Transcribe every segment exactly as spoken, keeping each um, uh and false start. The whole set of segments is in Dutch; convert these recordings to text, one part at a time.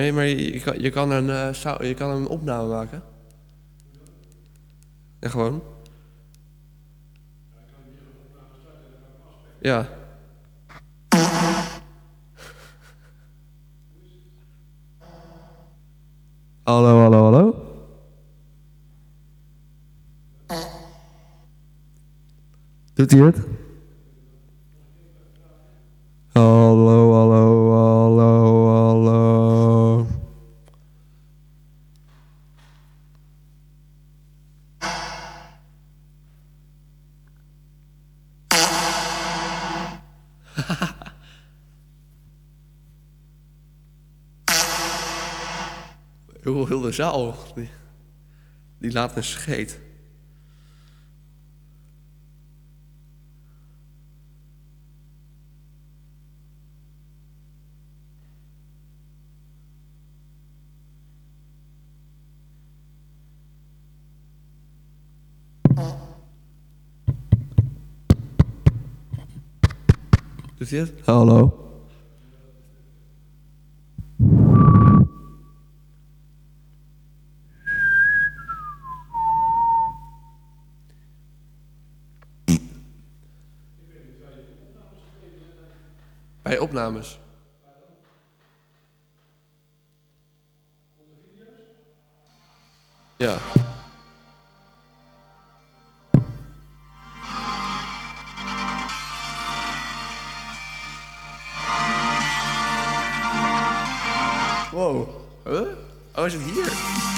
Nee, maar je, je kan, je, kan een, uh, zou, je kan een opname maken. Ja, gewoon. Ja. Hallo, hallo, hallo. Doet hij het? Hallo, hallo, hallo, hallo. Heel, heel de zaal, die, die laat een scheet. Doet hij het? Hallo. Bij opnames. Ja. Wow. Huh? Oh, is het hier?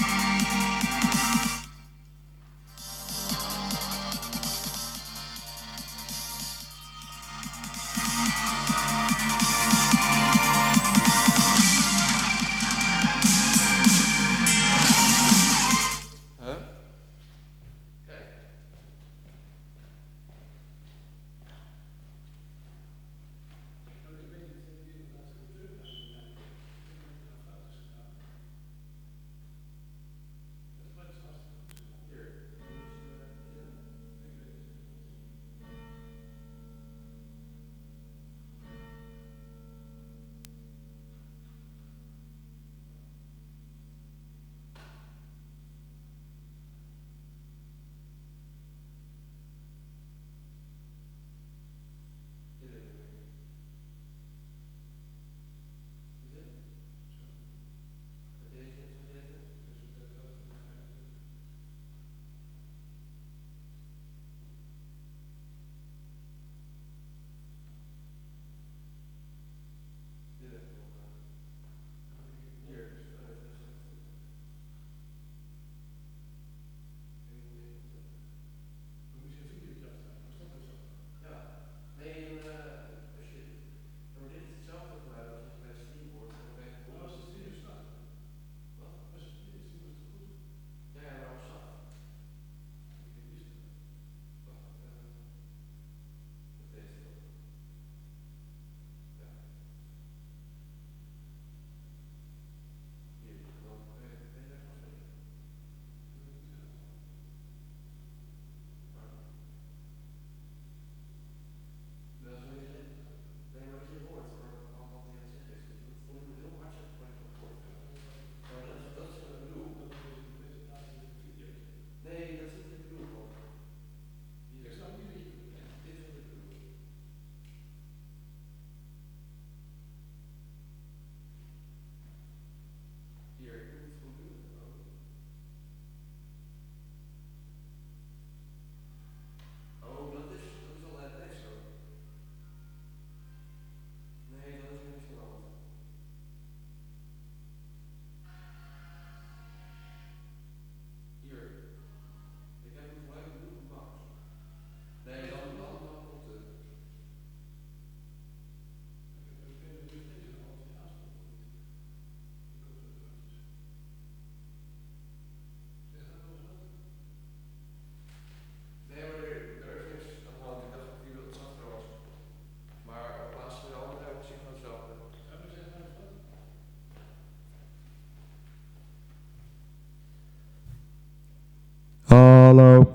Hallo.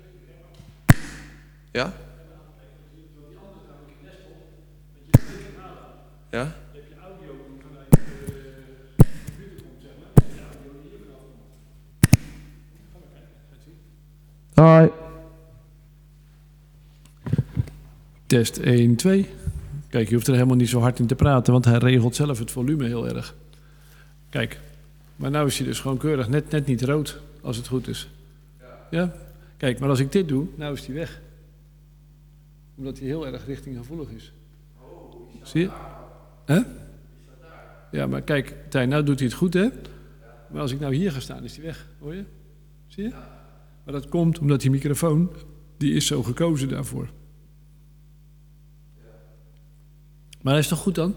Ja? Ja? Je hebt je audio die vanuit de computer komt, zeg maar. En de audio die hier vanaf komt. Ga maar kijken, ga het zien. Hoi. Test één, twee. Kijk, je hoeft er helemaal niet zo hard in te praten, want hij regelt zelf het volume heel erg. Kijk, maar nou is hij dus gewoon keurig, net, net niet rood, als het goed is. Ja? Kijk, maar als ik dit doe, nou is hij weg. Omdat hij heel erg richtinggevoelig is. Zie je? Hè? Ja, maar kijk, Tijn, nou doet hij het goed, hè? Maar als ik nou hier ga staan, is hij weg. Hoor je? Zie je? Maar dat komt omdat die microfoon, die is zo gekozen daarvoor. Maar hij is toch goed dan?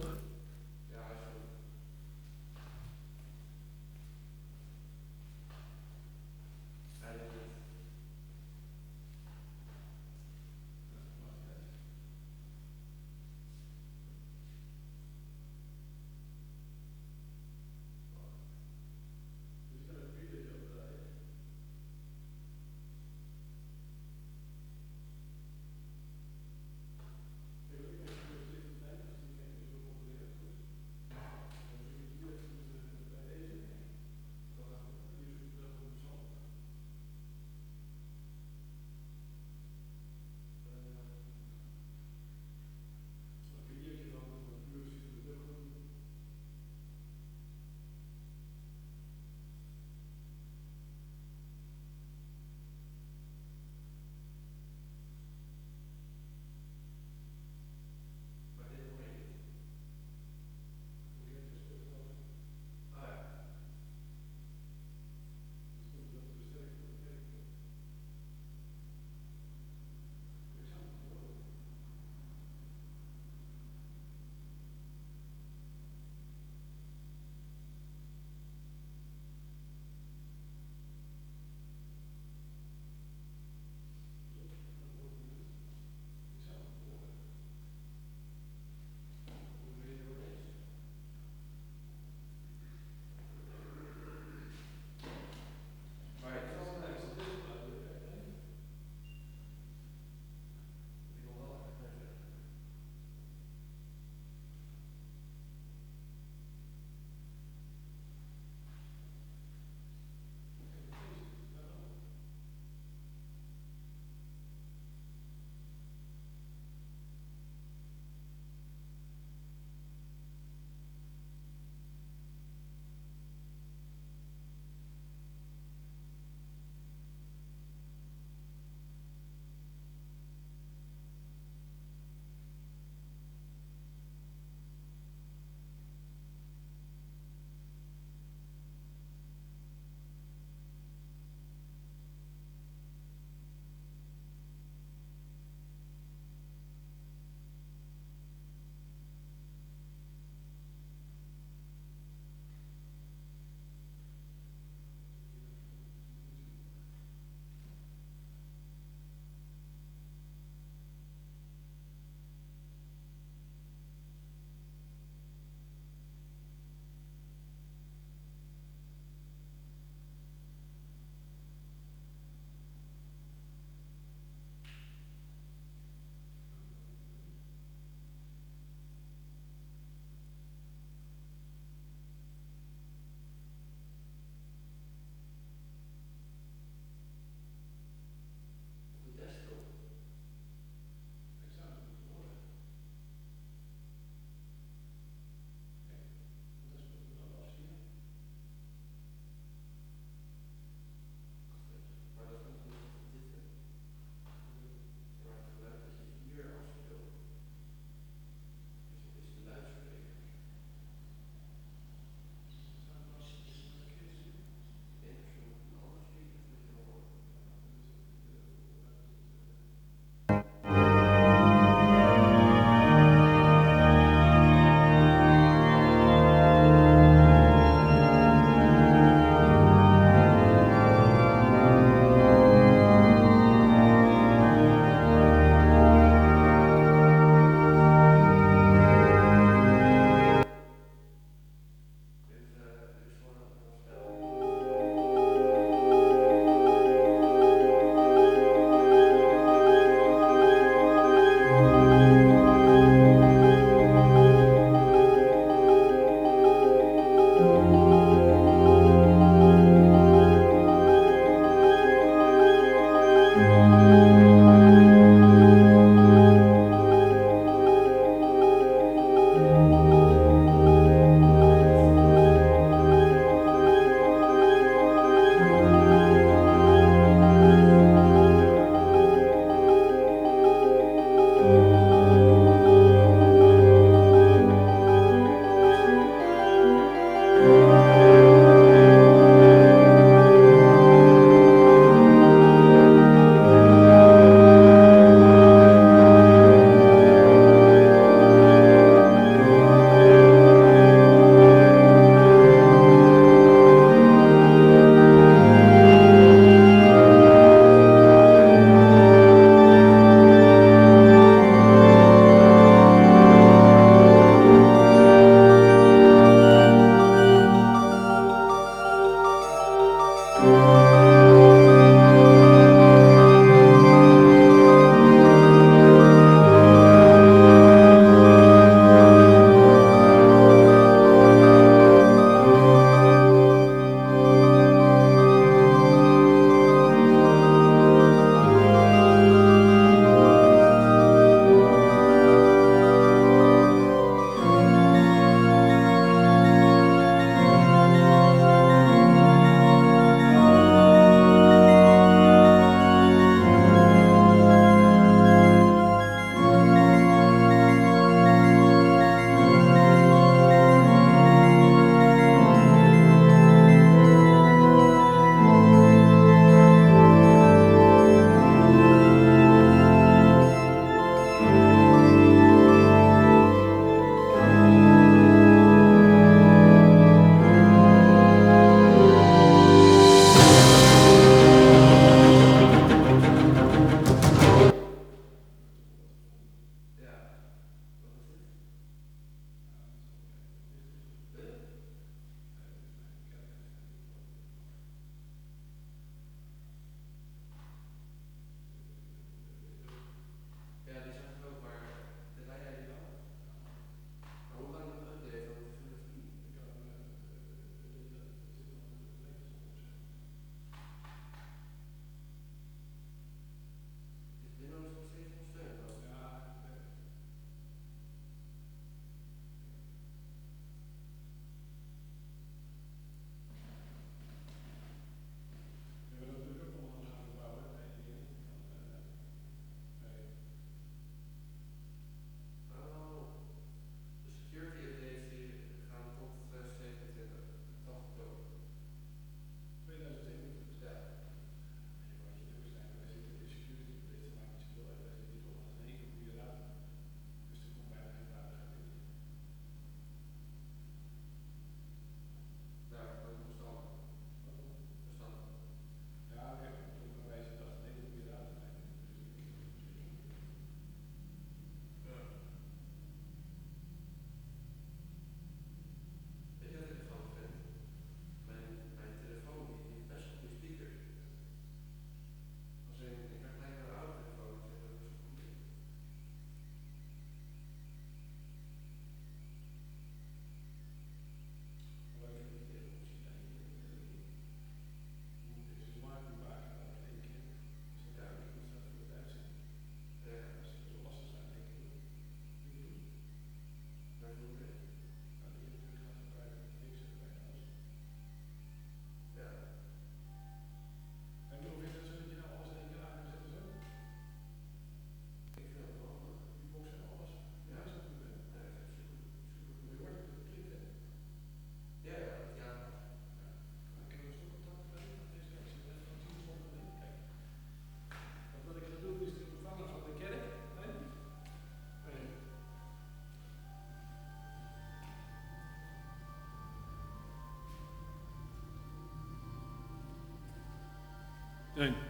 Nee.